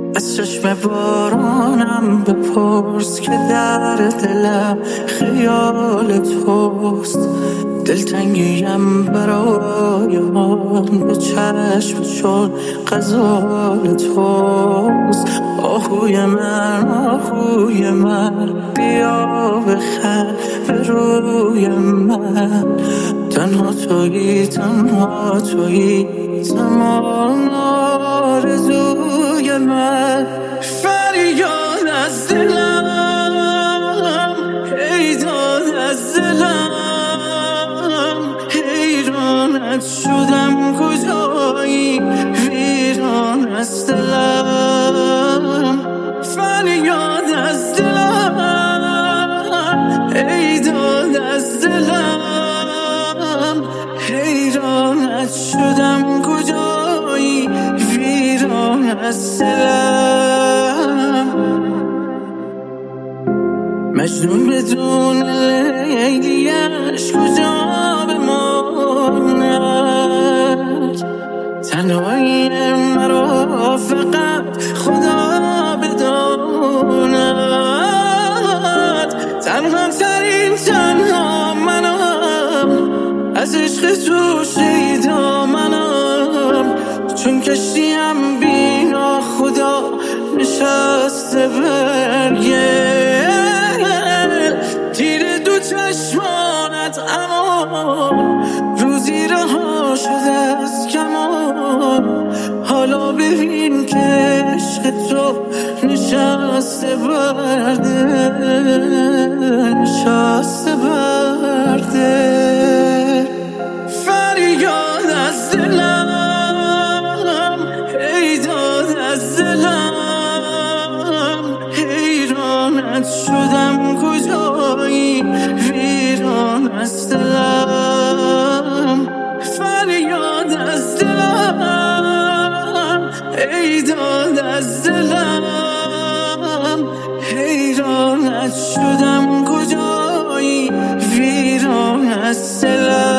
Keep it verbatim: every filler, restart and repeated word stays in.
از چشم بارانم بپرس که در دلم خیال توست. دلتنگیم برای آن به چشم چون غزال توست. آهوی من آهوی من بیا بخند به روی من. تنها تویی تنها تویی تمام آرزوی من. فریاد از دلم ای داد از دلم، حیرانت شدم کجایی ویران از دلم. فریاد از دلم ای داد از دلم، حیرانت شدم کجایی ویران از دلم. مجنون بدون لیلیش کجا بماند؟ تنهایی مرا فقط خدا بداند. تنها ترین تنها منم، از عشق تو شیدا منم. چون کشتیم بینا خدا نشسته بر گل. تیر دو چشمانت اما روزی رها شده از کمان. حالا ببین که عشق تو نشسته بر دل، نشسته بر دل. فریاد از دلم ای داد از دلم، حیرانت شدم کجایی ویران از دلم. فریاد از دلم ای داد از دلم، حیرانت شدم کجایی ویران از دلم.